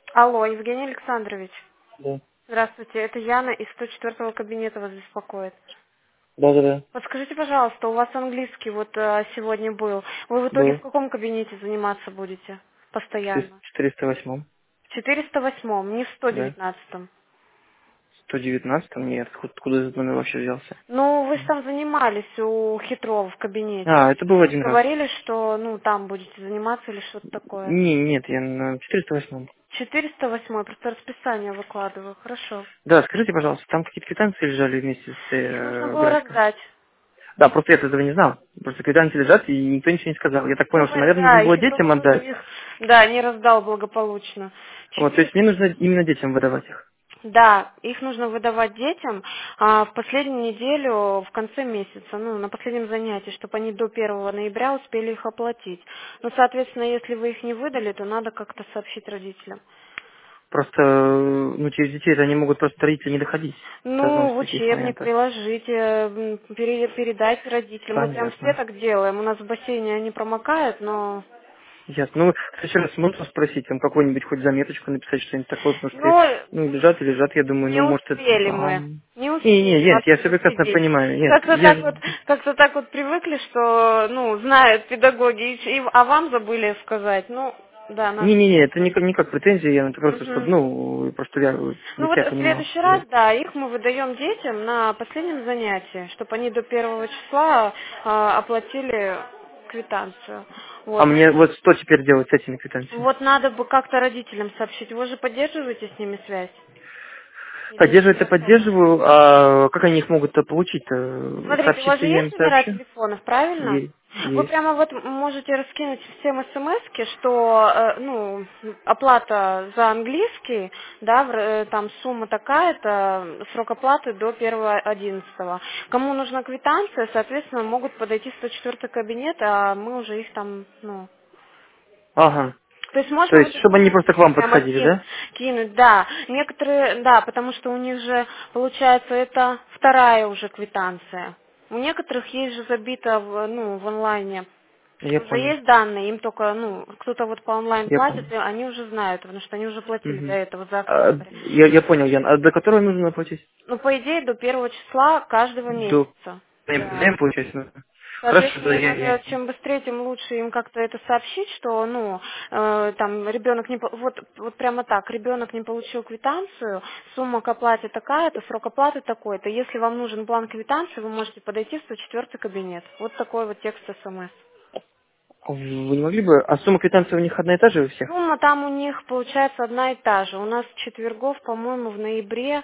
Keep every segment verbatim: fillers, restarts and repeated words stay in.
Алло, Евгений Александрович. Да. Здравствуйте, это Яна из сто четвёртого кабинета вас беспокоит. Да, да, да. Подскажите, пожалуйста, у вас английский вот э, сегодня был. Вы в итоге в Был. каком кабинете заниматься будете В постоянно? четыреста восьмом. В четыреста восьмом, не в сто Да. девятнадцатом. сто девятнадцатом? Нет. Откуда откуда этот номер вообще взялся? Ну, вы же там занимались у Хитрова в кабинете. А, это был один раз. Говорили, что, ну, там будете заниматься или что-то такое. Не, нет, я на четыреста восьмом. четыреста восьмой, просто расписание выкладываю, хорошо. Да, скажите, пожалуйста, там какие-то квитанции лежали вместе с Их нужно э, было графиком? раздать. Да, просто я этого не знал. Просто квитанции лежат, и никто ничего не сказал. Я так Ну, понял, что, вы, наверное, нужно да, было и детям Хитров отдать. их, да, не раздал благополучно. Вот, то есть мне четыреста. нужно именно детям выдавать их. Да, их нужно выдавать детям а, в последнюю неделю, в конце месяца, ну, на последнем занятии, чтобы они до первого ноября успели их оплатить. Ну, соответственно, если вы их не выдали, то надо как-то сообщить родителям. Просто, э, ну, через детей это они могут просто родители не доходить. Это одно Ну, из в таких учебник моментов. приложите, м, пере- передайте родителям. Мы прям все Понятно. так делаем. У нас в бассейне они промокают, но... Ясно. Ну, в следующий раз можно спросить, там какую-нибудь хоть заметочку написать, что-нибудь такое, потому что, Ну, ну, лежат и лежат, я думаю, не ну, может, это успели мы. вам... Не Не, не, успели нет, я вообще все прекрасно уследить. понимаю, нет, Как-то я так же... вот, как-то так вот привыкли, что, ну, знают педагоги, и, и- а вам забыли сказать. Ну, да, надо Не-не-не, это не, обязательно. как- не как претензия, я это просто, чтобы, Мгм. ну, просто я Ну для вот себя в понимал. следующий раз, Вот. да, их мы выдаем детям на последнем занятии, чтобы они до первого числа а, оплатили квитанцию. А Вот. мне вот что теперь делать с этими квитанциями? Вот надо бы как-то родителям сообщить. Вы же поддерживаете с ними связь? Или Поддерживать не я особо? поддерживаю, а как они их могут-то получить-то? Смотрите, у вас Сообщиться же я им есть номера сообщу? телефонов, правильно? Есть. Вы Есть. прямо вот можете раскинуть всем смс, что э, ну, оплата за английский, да, в- э, там сумма такая-то, срок оплаты до первого одиннадцатого. Кому нужна квитанция, соответственно, могут подойти в сто четвёртый кабинет, а мы уже их там, ну, Ага. то есть То можно есть, вот чтобы они просто к смс вам прямо подходили, кин- да? кинуть, да. Некоторые, да, потому что у них же, получается, это вторая уже квитанция. У некоторых есть же забито в, ну, в онлайне. Я Уже понял. есть данные, им только, ну, кто-то вот по онлайн Я платит, понял. и они уже знают, потому что они уже платили до Мгм. этого за А, октябрь. я, я понял, Ян. А до которого нужно оплатить? Ну, по идее, до первого числа каждого До месяца. Да. ноября, получается, нужно. Хорошо, да, Соответственно, я, я... надо чем быстрее, тем лучше им как-то это сообщить, что, ну, э, там ребенок не по- вот вот прямо так, ребенок не получил квитанцию, сумма к оплате такая-то, срок оплаты такой-то. Если вам нужен план квитанции, вы можете подойти в сто четвёртый кабинет. Вот такой вот текст СМС. Вы не могли бы... А сумма квитанции у них одна и та же у всех? Сумма там у них получается одна и та же. У нас четвергов, по-моему, в ноябре,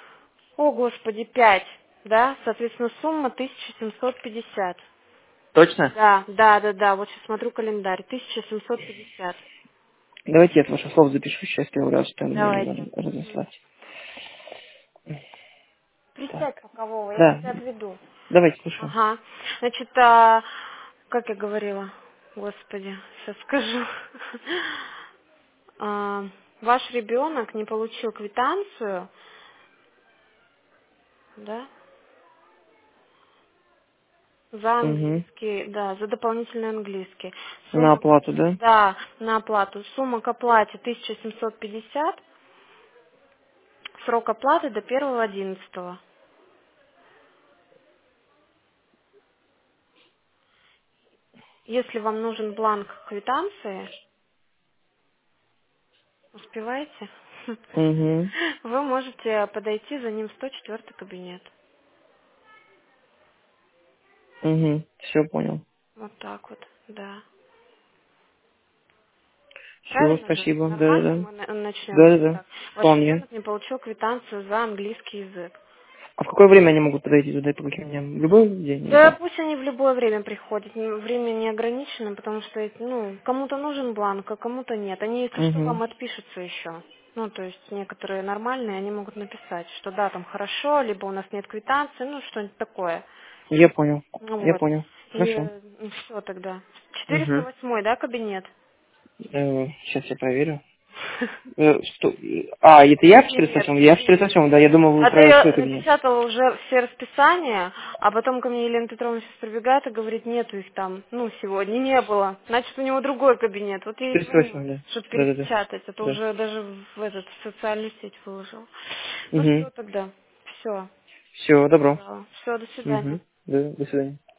о господи, пять, да, соответственно, сумма тысяча семьсот пятьдесят. Точно? Да, да, да, да, вот сейчас смотрю календарь, тысяча семьсот пятьдесят. Давайте я от ваших слов запишу сейчас первый раз, что мне Давайте. надо Мгм. разослать. Присядь Так. пока, Вова, я Да, тебя отведу. давайте слушаю. Ага. Значит, а, как я говорила, господи, сейчас скажу. А, ваш ребенок не получил квитанцию, да, за Угу. английский, да, за дополнительный английский. На Сумма, оплату, да? да, на оплату. Сумма к оплате тысяча семьсот пятьдесят, срок оплаты до первого одиннадцатого. Если вам нужен бланк квитанции, успеваете? Угу. Вы можете подойти за ним в сто четвёртый кабинет. Угу. Все понял. Вот так вот, да. Все, Правильно же? спасибо. Нормально Да-да-да. мы на- начнем с Да-да-да. так. Ваш Вполне. ребенок не получил квитанцию за английский язык. А в какое время они могут подойти туда и по каким дням? В любой день или Да как? пусть они в любое время приходят. Н- Время не ограничено, потому что ну, кому-то нужен бланк, а кому-то нет. Они, если что, Угу. вам отпишутся еще. Ну, то есть некоторые нормальные, они могут написать, что да, там хорошо, либо у нас нет квитанции, ну, что-нибудь такое. Я понял. Ну Я вот. понял. Хорошо. И все тогда. четыреста Угу. восьмой, да, кабинет? Сейчас я проверю. Э, что? А, это я в Нет, четыреста восьмом? Я в четыреста восьмом, да, я думал, вы а про свой ты кабинет. напечатала уже все расписания, а потом ко мне Елена Петровна сейчас прибегает и говорит, нету их там, ну, сегодня не было. Значит, у него другой кабинет. Вот я и четыреста звоню, восьмой, да. чтобы Да-да-да. перепечатать. Это Да. уже даже в этот в социальную сеть выложил. Ну Угу. все тогда. Все. Все, добро. Все, до свидания. Угу. Да, до свидания.